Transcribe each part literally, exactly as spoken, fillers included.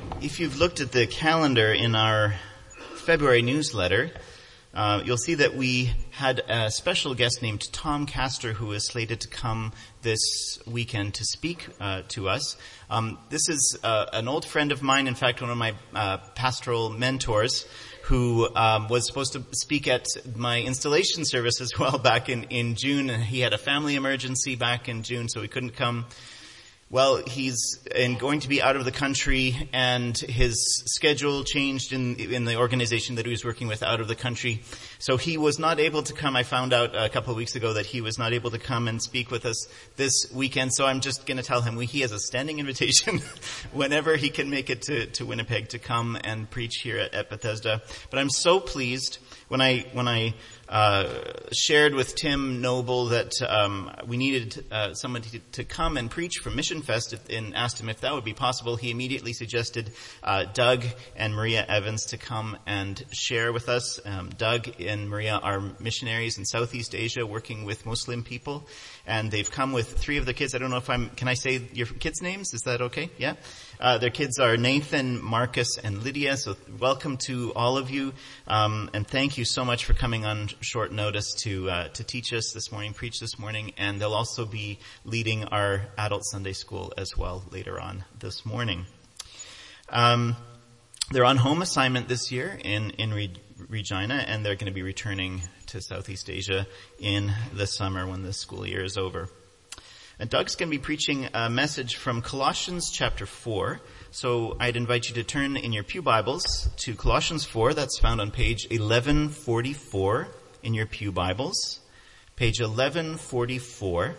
If you've looked at the calendar in our February newsletter, uh, you'll see that we had a special guest named Tom Castor who is slated to come this weekend to speak uh, to us. Um, this is uh, an old friend of mine, in fact, one of my uh, pastoral mentors, who um, was supposed to speak at my installation service as well back in, in June, and he had a family emergency back in June, so he couldn't come. Well, he's in, going to be out of the country, and his schedule changed in in the organization that he was working with out of the country. So he was not able to come. I found out a couple of weeks ago that he was not able to come and speak with us this weekend. So I'm just going to tell him we, he has a standing invitation whenever he can make it to, to Winnipeg to come and preach here at, at Bethesda. But I'm so pleased when I when I uh shared with Tim Noble that um we needed uh, somebody to, to come and preach from Mission Fest and asked him if that would be possible. He immediately suggested uh Doug and Maria Evans to come and share with us. Um, Doug and Maria are missionaries in Southeast Asia working with Muslim people, and they've come with three of their kids. I don't know if I'm, can I say your kids' names? Is that okay? Yeah? Uh, their kids are Nathan, Marcus, and Lydia, so welcome to all of you, um, and thank you so much for coming on short notice to uh, to teach us this morning, preach this morning, and they'll also be leading our adult Sunday school as well later on this morning. Um, they're on home assignment this year in, in Re- Regina, and they're going to be returning to Southeast Asia in the summer when the school year is over. And Doug's going to be preaching a message from Colossians chapter four. So I'd invite you to turn in your pew Bibles to Colossians four. That's found on page eleven forty-four in your pew Bibles. Page eleven forty-four.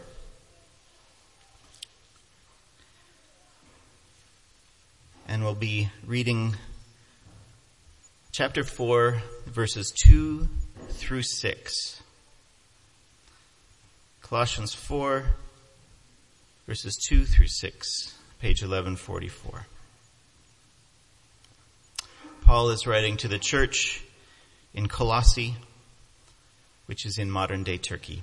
And we'll be reading chapter four, verses two through six. Colossians four, verses two through six, page eleven forty-four. Paul is writing to the church in Colossae, which is in modern-day Turkey.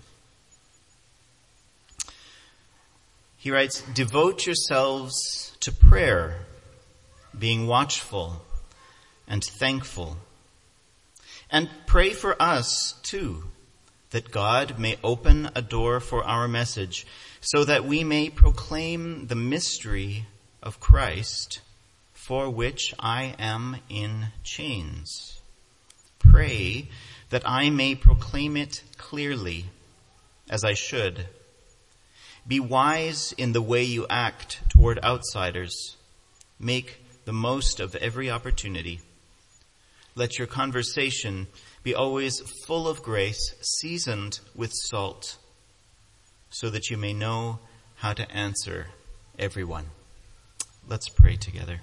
He writes, "Devote yourselves to prayer, being watchful and thankful. And pray for us, too, that God may open a door for our message, so that we may proclaim the mystery of Christ, for which I am in chains. Pray that I may proclaim it clearly, as I should. Be wise in the way you act toward outsiders. Make the most of every opportunity. Let your conversation be always full of grace, seasoned with salt, so that you may know how to answer everyone." Let's pray together.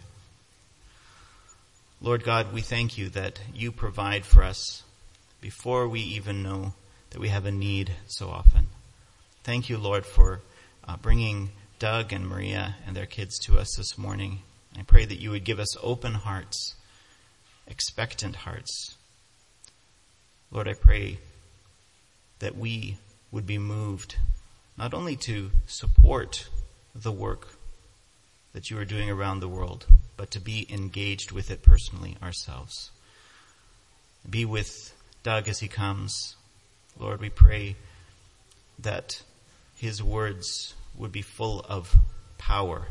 Lord God, we thank you that you provide for us before we even know that we have a need so often. Thank you, Lord, for uh, bringing Doug and Maria and their kids to us this morning. I pray that you would give us open hearts, expectant hearts. Lord, I pray that we would be moved not only to support the work that you are doing around the world, but to be engaged with it personally ourselves. Be with Doug as he comes. Lord, we pray that his words would be full of power,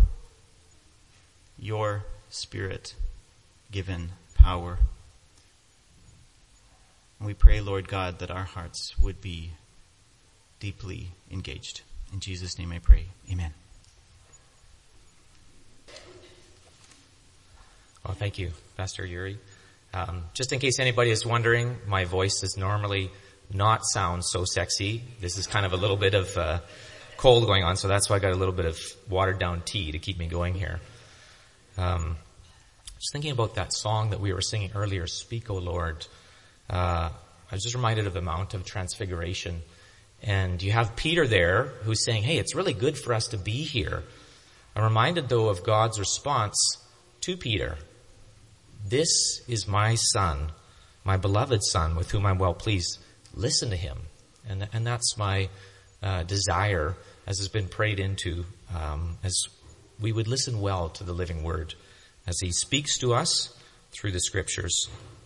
your Spirit-given power. And we pray, Lord God, that our hearts would be deeply engaged. In Jesus' name I pray. Amen. Well, thank you, Pastor Yuri. Um, just in case anybody is wondering, my voice does normally not sound so sexy. This is kind of a little bit of uh, cold going on, so that's why I got a little bit of watered-down tea to keep me going here. Um, just thinking about that song that we were singing earlier, "Speak, O Lord." Uh, I was just reminded of the Mount of Transfiguration. And you have Peter there who's saying, hey, it's really good for us to be here. I'm reminded, though, of God's response to Peter. "This is my son, my beloved son, with whom I'm well pleased. Listen to him." And, and that's my uh, desire, as has been prayed into, um, as we would listen well to the living word as he speaks to us through the Scriptures.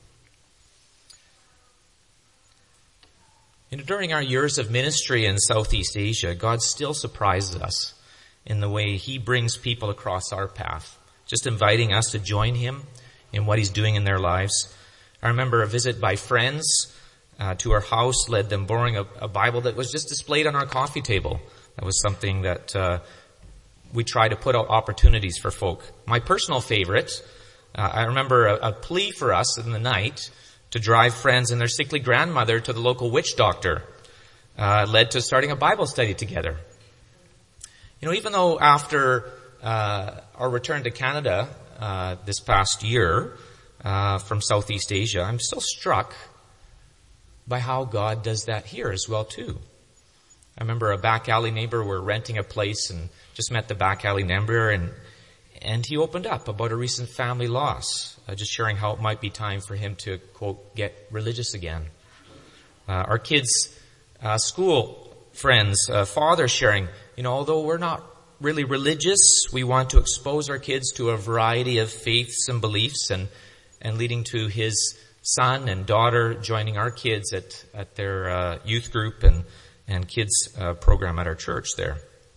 You know, during our years of ministry in Southeast Asia, God still surprises us in the way he brings people across our path, just inviting us to join him in what he's doing in their lives. I remember a visit by friends uh, to our house led them borrowing a, a Bible that was just displayed on our coffee table. That was something that uh, we try to put out opportunities for folk. My personal favorite, uh, I remember a, a plea for us in the night to drive friends and their sickly grandmother to the local witch doctor, uh, led to starting a Bible study together. You know, even though after uh, our return to Canada uh, this past year uh, from Southeast Asia, I'm still struck by how God does that here as well too. I remember a back alley neighbor, we're renting a place and just met the back alley neighbor, and and he opened up about a recent family loss, uh, just sharing how it might be time for him to, quote, get religious again. Uh, our kids' uh, school friends, uh, father sharing, you know, although we're not really religious, we want to expose our kids to a variety of faiths and beliefs, and, and leading to his son and daughter joining our kids at, at their uh, youth group and, and kids uh, program at our church there.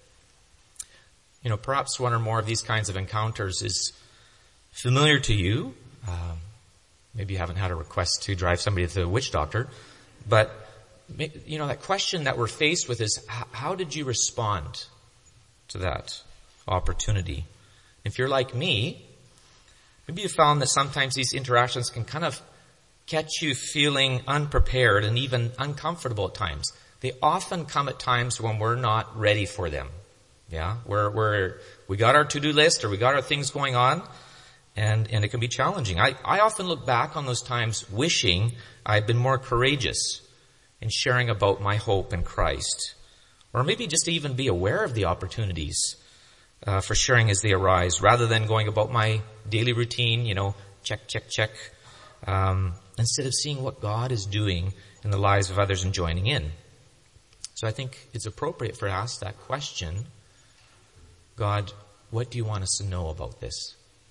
You know, perhaps one or more of these kinds of encounters is familiar to you. Um, maybe you haven't had a request to drive somebody to the witch doctor, but, you know, that question that we're faced with is, how did you respond to that opportunity? If you're like me, maybe you found that sometimes these interactions can kind of catch you feeling unprepared and even uncomfortable at times. They often come at times when we're not ready for them. Yeah, we're, we're, we got our to-do list or we got our things going on, and, and it can be challenging. I, I often look back on those times wishing I'd been more courageous in sharing about my hope in Christ, or maybe just to even be aware of the opportunities uh, for sharing as they arise, rather than going about my daily routine, you know, check, check, check, um, instead of seeing what God is doing in the lives of others and joining in. So I think it's appropriate for us to ask that question, God, what do you want us to know about this?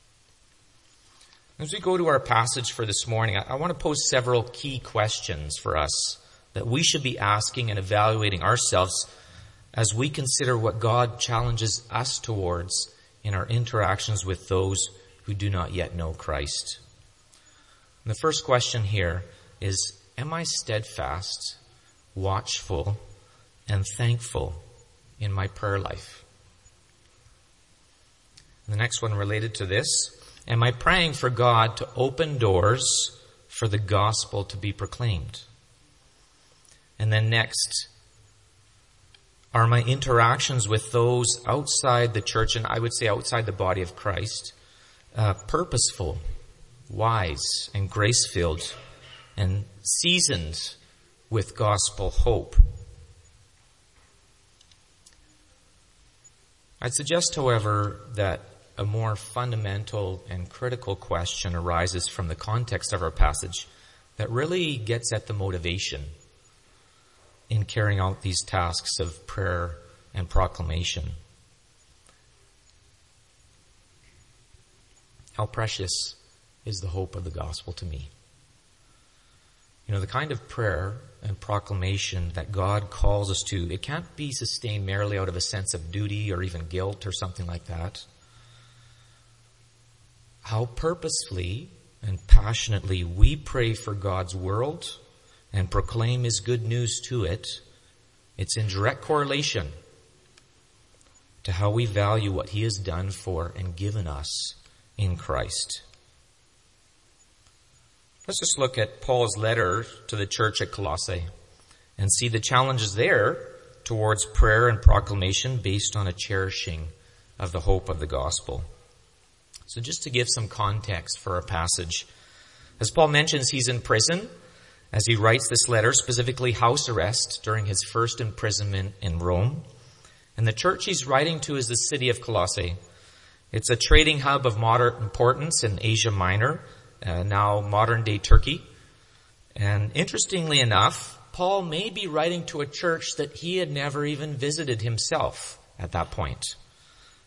As we go to our passage for this morning, I, I want to pose several key questions for us that we should be asking and evaluating ourselves as we consider what God challenges us towards in our interactions with those who do not yet know Christ. And the first question here is, am I steadfast, watchful, and thankful in my prayer life? The next one related to this, am I praying for God to open doors for the gospel to be proclaimed? And then next, are my interactions with those outside the church, and I would say outside the body of Christ, uh, purposeful, wise, and grace-filled, and seasoned with gospel hope? I'd suggest, however, that a more fundamental and critical question arises from the context of our passage that really gets at the motivation in carrying out these tasks of prayer and proclamation. How precious is the hope of the gospel to me? You know, the kind of prayer and proclamation that God calls us to, it can't be sustained merely out of a sense of duty or even guilt or something like that. How purposefully and passionately we pray for God's world and proclaim His good news to it, it's in direct correlation to how we value what He has done for and given us in Christ. Let's just look at Paul's letter to the church at Colossae and see the challenges there towards prayer and proclamation based on a cherishing of the hope of the gospel. So just to give some context for our passage, as Paul mentions, he's in prison as he writes this letter, specifically house arrest during his first imprisonment in Rome. And the church he's writing to is the city of Colossae. It's a trading hub of moderate importance in Asia Minor, uh, now modern-day Turkey. And interestingly enough, Paul may be writing to a church that he had never even visited himself at that point.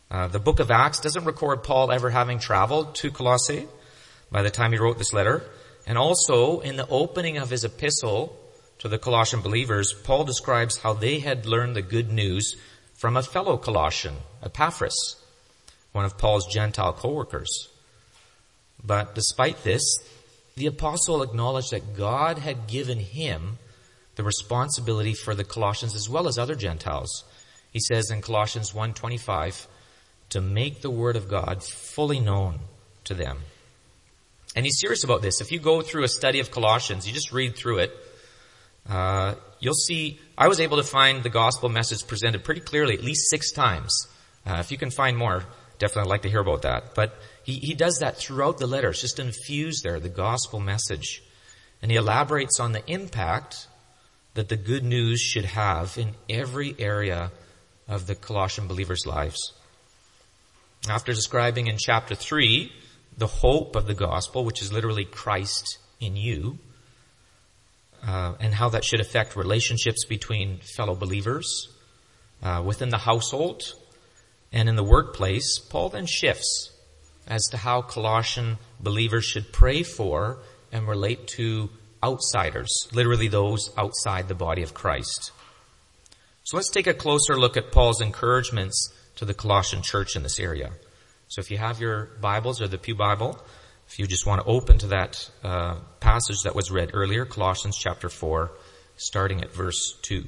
Uh, the book of Acts doesn't record Paul ever having traveled to Colossae by the time he wrote this letter. And also, in the opening of his epistle to the Colossian believers, Paul describes how they had learned the good news from a fellow Colossian, Epaphras, one of Paul's Gentile co-workers. But despite this, the apostle acknowledged that God had given him the responsibility for the Colossians as well as other Gentiles. He says in Colossians one twenty-five, to make the word of God fully known to them. And he's serious about this. If you go through a study of Colossians, you just read through it, uh, you'll see, I was able to find the gospel message presented pretty clearly at least six times. Uh, if you can find more, definitely I'd like to hear about that. But he, he does that throughout the letter. It's just infused there, the gospel message. And he elaborates on the impact that the good news should have in every area of the Colossian believers' lives. After describing in chapter three the hope of the gospel, which is literally Christ in you, uh, and how that should affect relationships between fellow believers, uh, within the household, and in the workplace, Paul then shifts as to how Colossian believers should pray for and relate to outsiders, literally those outside the body of Christ. So let's take a closer look at Paul's encouragements to the Colossian church in this area. So if you have your Bibles or the Pew Bible, if you just want to open to that uh, passage that was read earlier, Colossians chapter four, starting at verse two.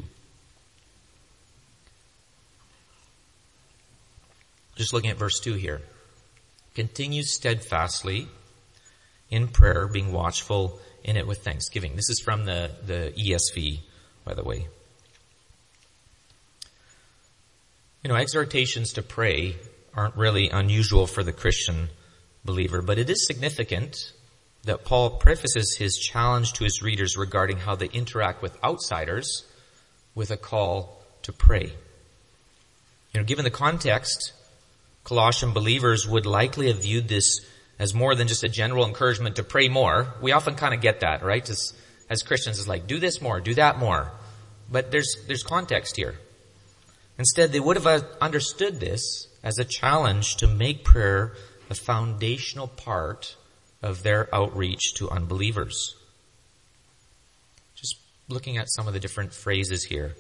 Just looking at verse two here. Continue steadfastly in prayer, being watchful in it with thanksgiving. This is from the, the E S V, by the way. You know, exhortations to pray aren't really unusual for the Christian believer, but it is significant that Paul prefaces his challenge to his readers regarding how they interact with outsiders with a call to pray. You know, given the context, Colossian believers would likely have viewed this as more than just a general encouragement to pray more. We often kind of get that, right? As, as Christians, it's like, do this more, do that more. But there's, there's context here. Instead, they would have understood this as a challenge to make prayer a foundational part of their outreach to unbelievers. Just looking at some of the different phrases here.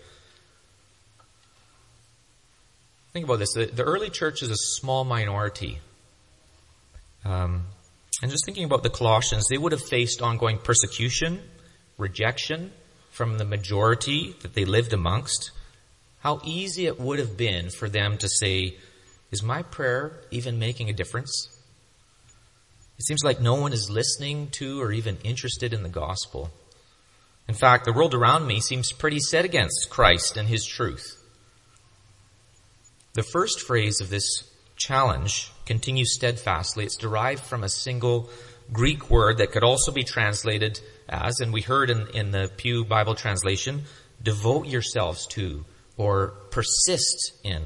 Think about this. The, the early church is a small minority. Um, and just thinking about the Colossians, they would have faced ongoing persecution, rejection from the majority that they lived amongst. How easy it would have been for them to say, is my prayer even making a difference? It seems like no one is listening to or even interested in the gospel. In fact, the world around me seems pretty set against Christ and his truth. The first phrase of this challenge, continue steadfastly, it's derived from a single Greek word that could also be translated as, and we heard in, in the Pew Bible translation, devote yourselves to, or persist in.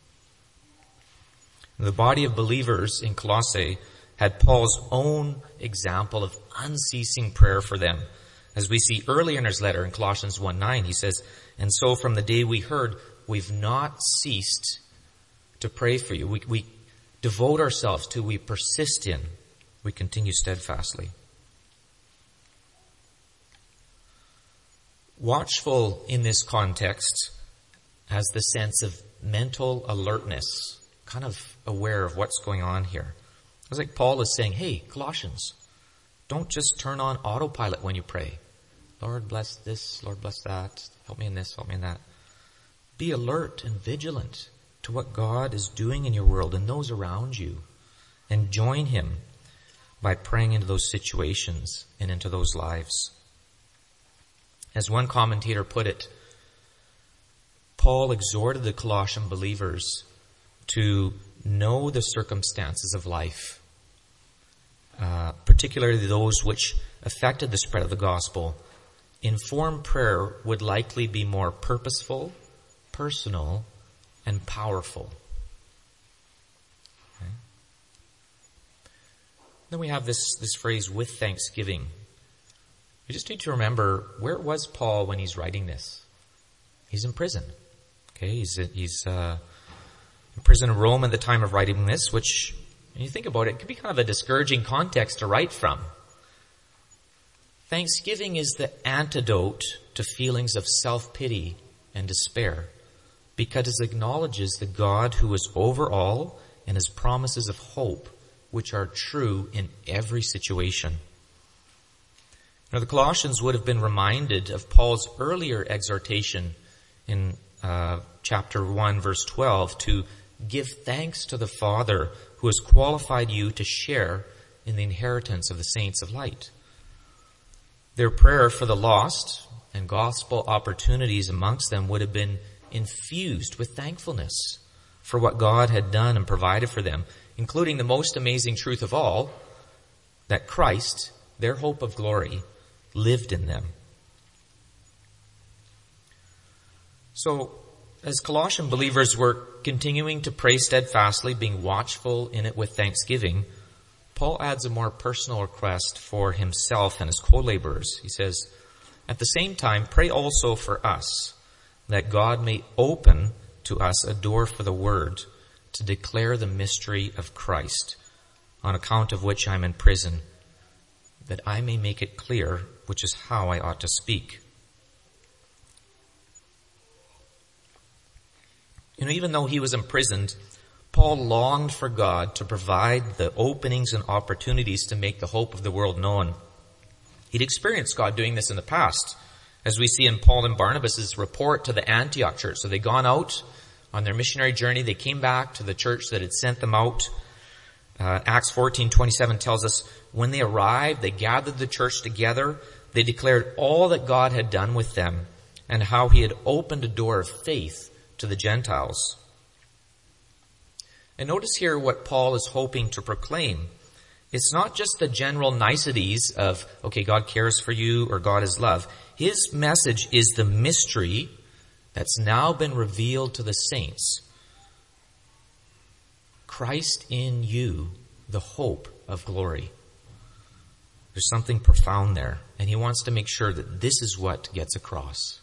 The body of believers in Colossae had Paul's own example of unceasing prayer for them. As we see earlier in his letter in Colossians one nine, he says, and so from the day we heard, we've not ceased to pray for you. We, we devote ourselves to, we persist in, we continue steadfastly. Watchful in this context has the sense of mental alertness, kind of aware of what's going on here. It's like Paul is saying, hey, Colossians, don't just turn on autopilot when you pray. Lord, bless this, Lord, bless that. Help me in this, help me in that. Be alert and vigilant to what God is doing in your world and those around you. And join him by praying into those situations and into those lives. As one commentator put it, Paul exhorted the Colossian believers to know the circumstances of life, uh, particularly those which affected the spread of the gospel. Informed prayer would likely be more purposeful, personal, and powerful. Okay. Then we have this, this phrase, with thanksgiving. You just need to remember, where was Paul when he's writing this? He's in prison. Okay, he's, he's uh, in prison in Rome at the time of writing this, which, when you think about it, it could be kind of a discouraging context to write from. Thanksgiving is the antidote to feelings of self-pity and despair, because it acknowledges the God who is over all and his promises of hope, which are true in every situation. Now, the Colossians would have been reminded of Paul's earlier exhortation in uh, chapter one, verse twelve, to give thanks to the Father who has qualified you to share in the inheritance of the saints of light. Their prayer for the lost and gospel opportunities amongst them would have been infused with thankfulness for what God had done and provided for them, including the most amazing truth of all, that Christ, their hope of glory, lived in them. So, as Colossian believers were continuing to pray steadfastly, being watchful in it with thanksgiving, Paul adds a more personal request for himself and his co-laborers. He says, at the same time, pray also for us, that God may open to us a door for the word to declare the mystery of Christ, on account of which I am in prison, that I may make it clear, which is how I ought to speak. You know, even though he was imprisoned, Paul longed for God to provide the openings and opportunities to make the hope of the world known. He'd experienced God doing this in the past, as we see in Paul and Barnabas' report to the Antioch church. So they'd gone out on their missionary journey. They came back to the church that had sent them out. Uh, Acts fourteen twenty-seven tells us, when they arrived, they gathered the church together. They declared all that God had done with them and how he had opened a door of faith to the Gentiles. And notice here what Paul is hoping to proclaim. It's not just the general niceties of, okay, God cares for you or God is love. His message is the mystery that's now been revealed to the saints. Christ in you, the hope of glory. There's something profound there, and he wants to make sure that this is what gets across.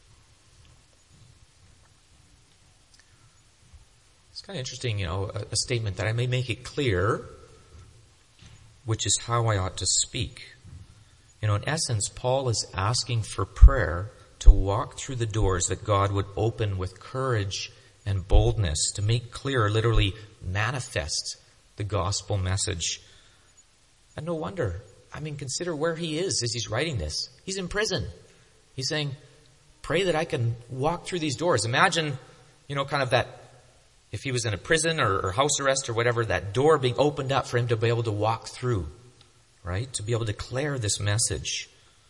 It's kind of interesting, you know, a, a statement that I may make it clear, which is how I ought to speak. You know, in essence, Paul is asking for prayer to walk through the doors that God would open with courage and boldness, to make clear, literally manifest the gospel message. And no wonder. I mean, consider where he is as he's writing this. He's in prison. He's saying, pray that I can walk through these doors. Imagine, you know, kind of that, if he was in a prison or, or house arrest or whatever, that door being opened up for him to be able to walk through, right? To be able to declare this message.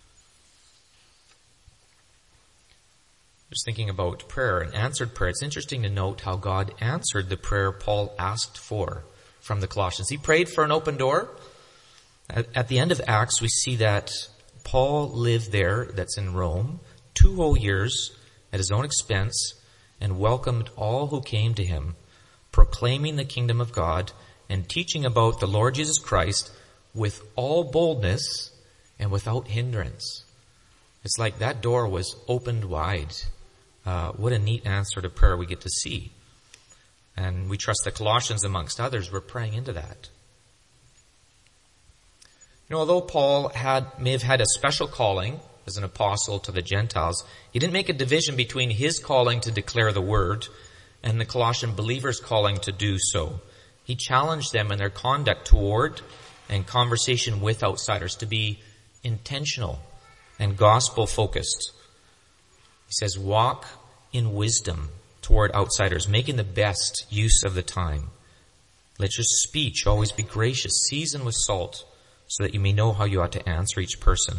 Just thinking about prayer and answered prayer, it's interesting to note how God answered the prayer Paul asked for from the Colossians. He prayed for an open door. At, at the end of Acts, we see that Paul lived there, that's in Rome, two whole years at his own expense, and welcomed all who came to him, proclaiming the kingdom of God and teaching about the Lord Jesus Christ with all boldness and without hindrance. It's like that door was opened wide. Uh, what a neat answer to prayer we get to see. And we trust the Colossians, amongst others, were praying into that. You know, although Paul had may have had a special calling as an apostle to the Gentiles, he didn't make a division between his calling to declare the word and the Colossian believers' calling to do so. He challenged them in their conduct toward and conversation with outsiders to be intentional and gospel-focused. He says, walk in wisdom toward outsiders, making the best use of the time. Let your speech always be gracious, seasoned with salt, so that you may know how you ought to answer each person.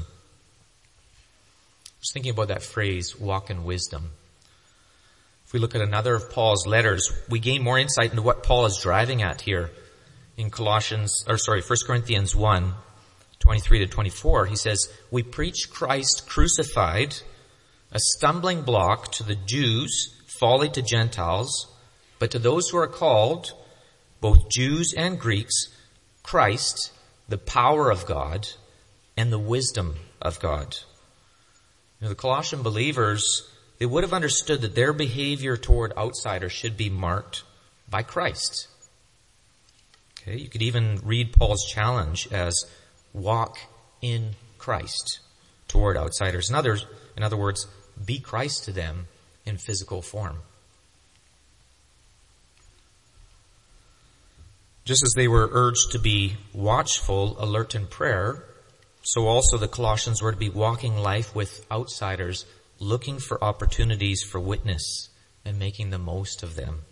Just thinking about that phrase, walk in wisdom. If we look at another of Paul's letters, we gain more insight into what Paul is driving at here in Colossians, or sorry, First Corinthians one, twenty-three to twenty-four. He says, we preach Christ crucified, a stumbling block to the Jews, folly to Gentiles, but to those who are called, both Jews and Greeks, Christ, the power of God and the wisdom of God. You know, the Colossian believers, they would have understood that their behavior toward outsiders should be marked by Christ. Okay, you could even read Paul's challenge as walk in Christ toward outsiders. In other, in other words, be Christ to them in physical form. Just as they were urged to be watchful, alert in prayer, so also the Colossians were to be walking life with outsiders, looking for opportunities for witness and making the most of them.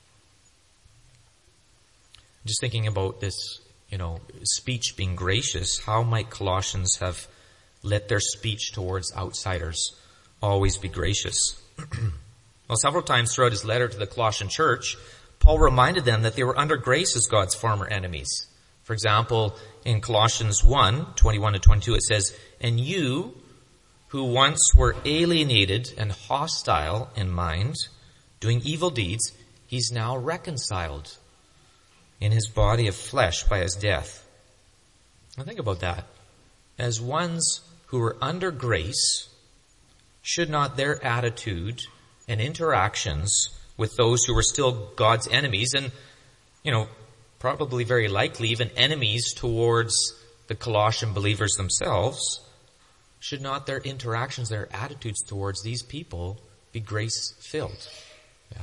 Just thinking about this, you know, speech being gracious, how might Colossians have let their speech towards outsiders always be gracious? Well, several times throughout his letter to the Colossian church, Paul reminded them that they were under grace as God's former enemies. For example, in Colossians one, twenty-one to twenty-two, it says, "And you, who once were alienated and hostile in mind, doing evil deeds, he's now reconciled in his body of flesh by his death." Now think about that. As ones who are under grace, should not their attitude and interactions with those who were still God's enemies, and, you know, probably very likely even enemies towards the Colossian believers themselves, should not their interactions, their attitudes towards these people be grace-filled? Yeah?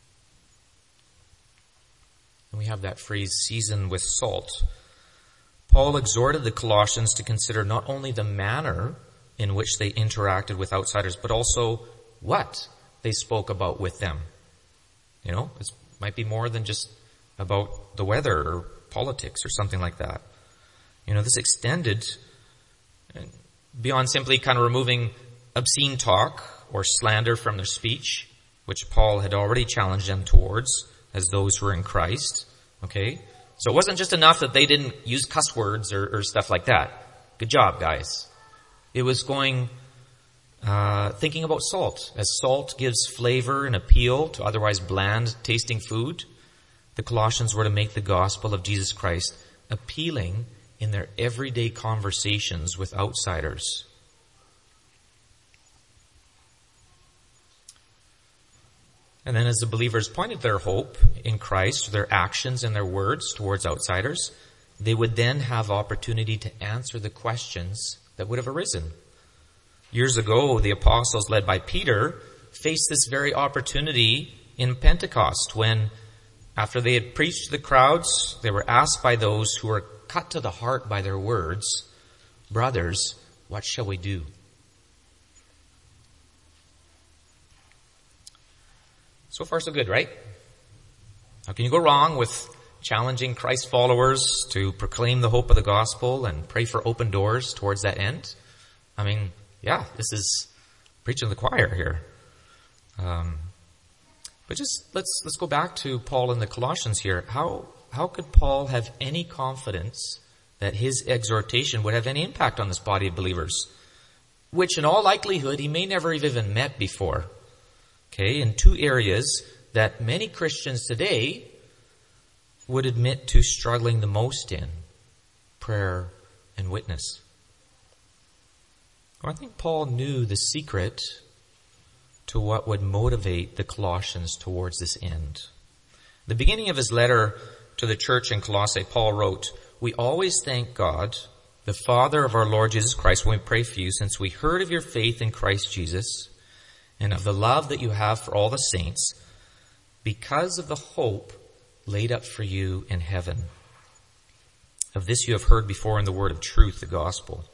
And we have that phrase, season with salt. Paul exhorted the Colossians to consider not only the manner in which they interacted with outsiders, but also what they spoke about with them. You know, it might be more than just about the weather or politics or something like that. You know, this extended beyond simply kind of removing obscene talk or slander from their speech, which Paul had already challenged them towards as those who were in Christ. Okay? So it wasn't just enough that they didn't use cuss words or, or stuff like that. Good job, guys. It was going, uh, thinking about salt. As salt gives flavor and appeal to otherwise bland tasting food, the Colossians were to make the gospel of Jesus Christ appealing in their everyday conversations with outsiders. And then as the believers pointed their hope in Christ, their actions and their words towards outsiders, they would then have opportunity to answer the questions that would have arisen. Years ago, the apostles, led by Peter, faced this very opportunity in Pentecost when, after they had preached to the crowds, they were asked by those who were cut to the heart by their words, "Brothers, what shall we do?" So far, so good, right? How can you go wrong with challenging Christ followers to proclaim the hope of the gospel and pray for open doors towards that end? I mean, yeah, this is preaching to the choir here. Um, but just let's let's go back to Paul and the Colossians here. How how could Paul have any confidence that his exhortation would have any impact on this body of believers, which in all likelihood he may never have even met before? Okay, in two areas that many Christians today would admit to struggling the most in: prayer and witness. Well, I think Paul knew the secret to what would motivate the Colossians towards this end. At the beginning of his letter to the church in Colossae, Paul wrote, "We always thank God, the Father of our Lord Jesus Christ, when we pray for you, since we heard of your faith in Christ Jesus and of the love that you have for all the saints, because of the hope laid up for you in heaven. Of this you have heard before in the word of truth, the gospel."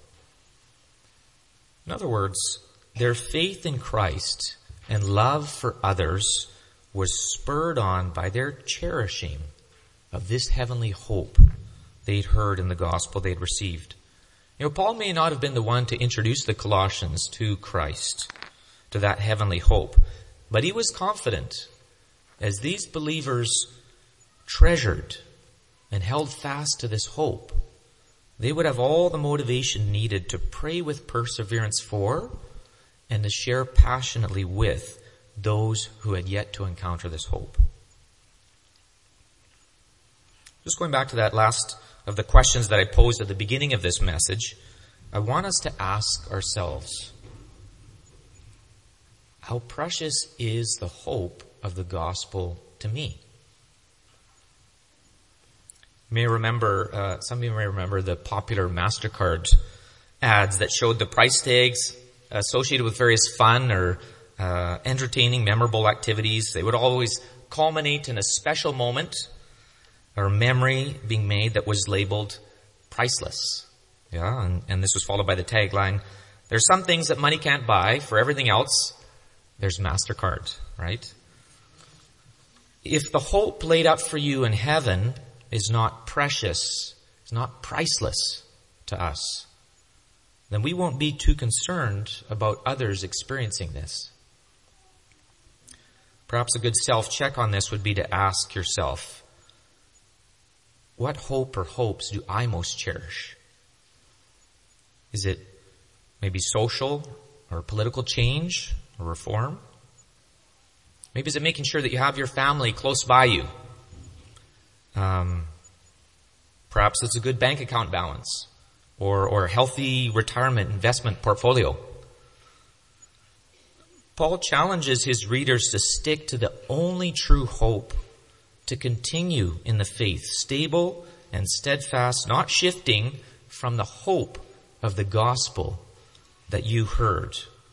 In other words, their faith in Christ and love for others was spurred on by their cherishing of this heavenly hope they'd heard in the gospel they'd received. You know, Paul may not have been the one to introduce the Colossians to Christ, to that heavenly hope, but he was confident as these believers treasured and held fast to this hope, they would have all the motivation needed to pray with perseverance for and to share passionately with those who had yet to encounter this hope. Just going back to that last of the questions that I posed at the beginning of this message, I want us to ask ourselves, how precious is the hope of the gospel to me? You may remember, uh, some of you may remember the popular MasterCard ads that showed the price tags associated with various fun or uh, entertaining, memorable activities. They would always culminate in a special moment or memory being made that was labeled priceless. Yeah, and, and this was followed by the tagline, there's some things that money can't buy. For everything else, there's MasterCard, right? If the hope laid up for you in heaven is not precious, is not priceless to us, then we won't be too concerned about others experiencing this. Perhaps a good self-check on this would be to ask yourself, what hope or hopes do I most cherish? Is it maybe social or political change or reform? Maybe is it making sure that you have your family close by you? Um, perhaps it's a good bank account balance or, or a healthy retirement investment portfolio. Paul challenges his readers to stick to the only true hope, to continue in the faith, stable and steadfast, not shifting from the hope of the gospel that you heard.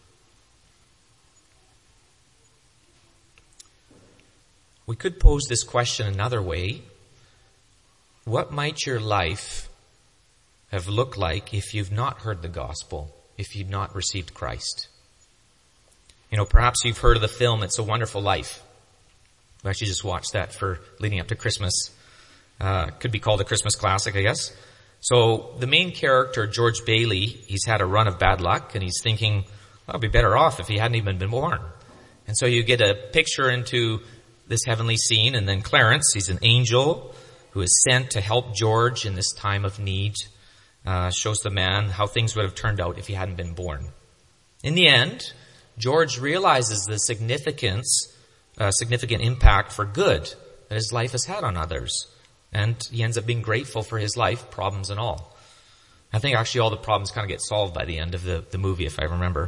We could pose this question another way. What might your life have looked like if you've not heard the gospel, if you've not received Christ? You know, perhaps you've heard of the film It's a Wonderful Life. We actually just watched that for leading up to Christmas. Uh, could be called a Christmas classic, I guess. So the main character, George Bailey, he's had a run of bad luck and he's thinking, well, I'd be better off if he hadn't even been born. And so you get a picture into this heavenly scene, and then Clarence, he's an angel who is sent to help George in this time of need, uh, shows the man how things would have turned out if he hadn't been born. In the end, George realizes the significance, uh, significant impact for good that his life has had on others. And he ends up being grateful for his life, problems and all. I think actually all the problems kind of get solved by the end of the, the movie, if I remember.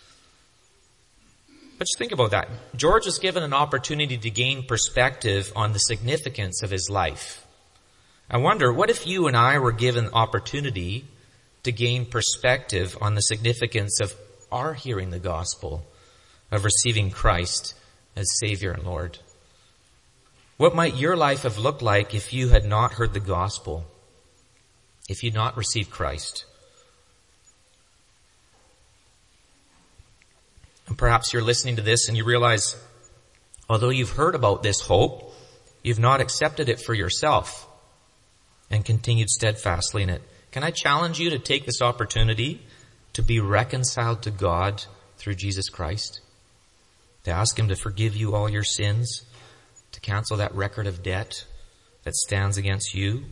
But just think about that. George was given an opportunity to gain perspective on the significance of his life. I wonder, what if you and I were given opportunity to gain perspective on the significance of our hearing the gospel, of receiving Christ as Savior and Lord? What might your life have looked like if you had not heard the gospel, if you'd not received Christ? And perhaps you're listening to this and you realize, although you've heard about this hope, you've not accepted it for yourself and continued steadfastly in it. Can I challenge you to take this opportunity to be reconciled to God through Jesus Christ? To ask Him to forgive you all your sins, to cancel that record of debt that stands against you?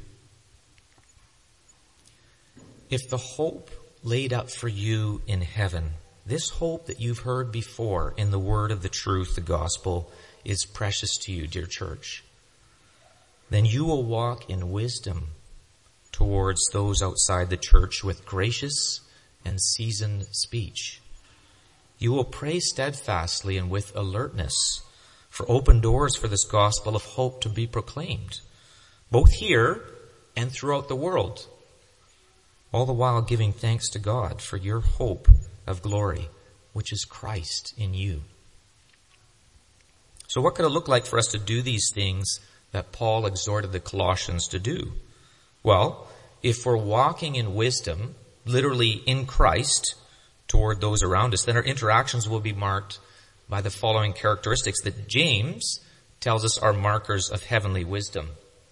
If the hope laid up for you in heaven, this hope that you've heard before in the word of the truth, the gospel, is precious to you, dear church, then you will walk in wisdom towards those outside the church with gracious and seasoned speech. You will pray steadfastly and with alertness for open doors for this gospel of hope to be proclaimed, both here and throughout the world, all the while giving thanks to God for your hope of glory, which is Christ in you. So what could it look like for us to do these things that Paul exhorted the Colossians to do? Well, if we're walking in wisdom, literally in Christ, toward those around us, then our interactions will be marked by the following characteristics that James tells us are markers of heavenly wisdom.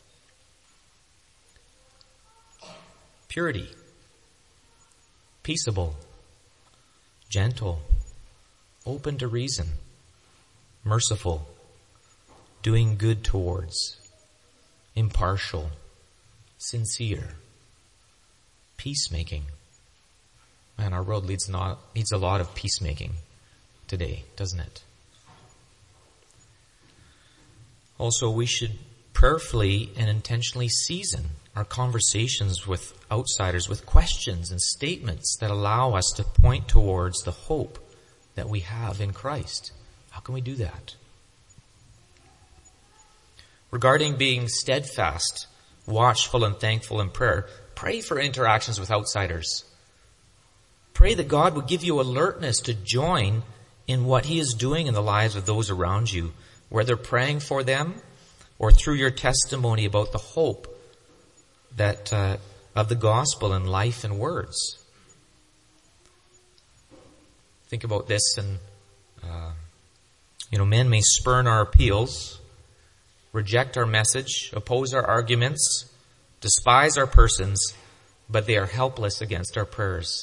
Purity, peaceable, gentle, open to reason, merciful, doing good towards, impartial, sincere, peacemaking. Man, our world needs, not, needs a lot of peacemaking today, doesn't it? Also, we should prayerfully and intentionally season our conversations with outsiders with questions and statements that allow us to point towards the hope that we have in Christ. How can we do that? Regarding being steadfast watchful and thankful in prayer. Pray for interactions with outsiders. Pray that God would give you alertness to join in what He is doing in the lives of those around you, whether praying for them or through your testimony about the hope that uh, of the gospel in life and words. Think about this, and uh, you know, men may spurn our appeals, reject our message, oppose our arguments, despise our persons, but they are helpless against our prayers.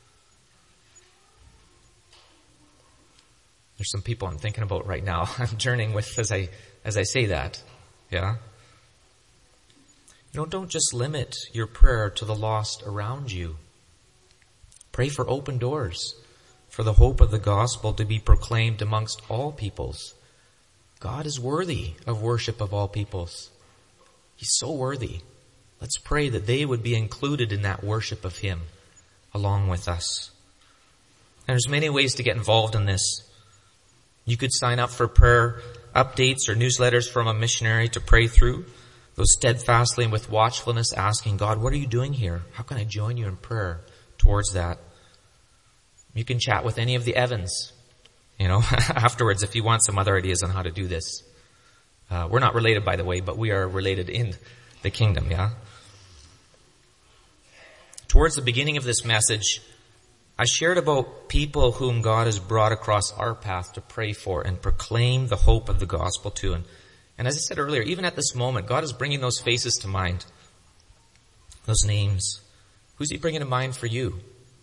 There's some people I'm thinking about right now. I'm journeying with as I as I say that. Yeah. You know, don't just limit your prayer to the lost around you. Pray for open doors, for the hope of the gospel to be proclaimed amongst all peoples. God is worthy of worship of all peoples. He's so worthy. Let's pray that they would be included in that worship of Him along with us. And there's many ways to get involved in this. You could sign up for prayer updates or newsletters from a missionary to pray through those steadfastly and with watchfulness, asking God, what are you doing here? How can I join you in prayer towards that? You can chat with any of the Evans, you know, afterwards if you want some other ideas on how to do this. Uh, we're not related, by the way, but we are related in the kingdom, yeah? Towards the beginning of this message, I shared about people whom God has brought across our path to pray for and proclaim the hope of the gospel to. And, and as I said earlier, even at this moment, God is bringing those faces to mind, those names. Who's He bringing to mind for you?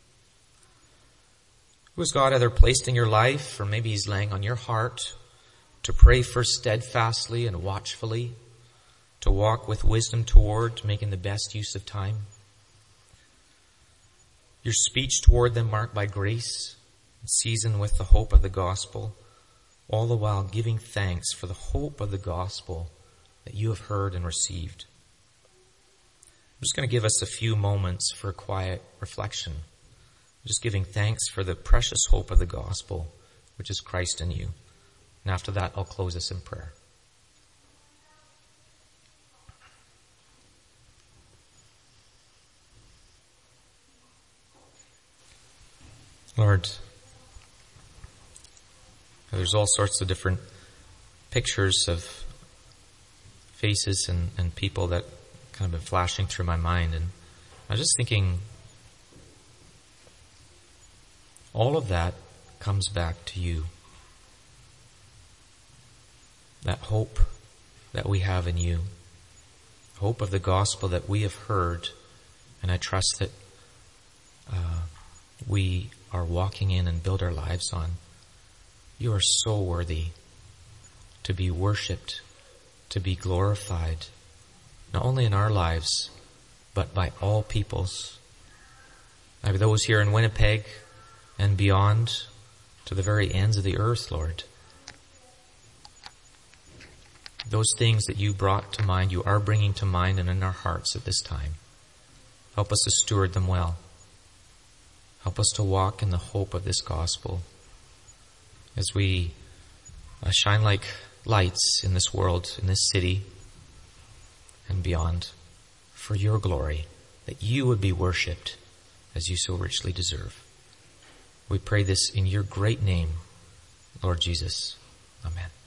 Who has God either placed in your life, or maybe He's laying on your heart to pray for steadfastly and watchfully, to walk with wisdom toward making the best use of time? Your speech toward them marked by grace, seasoned with the hope of the gospel, all the while giving thanks for the hope of the gospel that you have heard and received. I'm just going to give us a few moments for a quiet reflection. Just giving thanks for the precious hope of the gospel, which is Christ in you. And after that, I'll close us in prayer. Lord, there's all sorts of different pictures of faces and, and people that kind of been flashing through my mind. And I was just thinking, all of that comes back to you. That hope that we have in you. Hope of the gospel that we have heard. And I trust that uh, we are walking in and build our lives on. You are so worthy to be worshipped, to be glorified, not only in our lives, but by all peoples. By those here in Winnipeg and beyond, to the very ends of the earth, Lord. Those things that you brought to mind, you are bringing to mind and in our hearts at this time. Help us to steward them well. Help us to walk in the hope of this gospel as we uh, shine like lights in this world, in this city, and beyond, for your glory, that you would be worshipped as you so richly deserve. We pray this in your great name, Lord Jesus. Amen.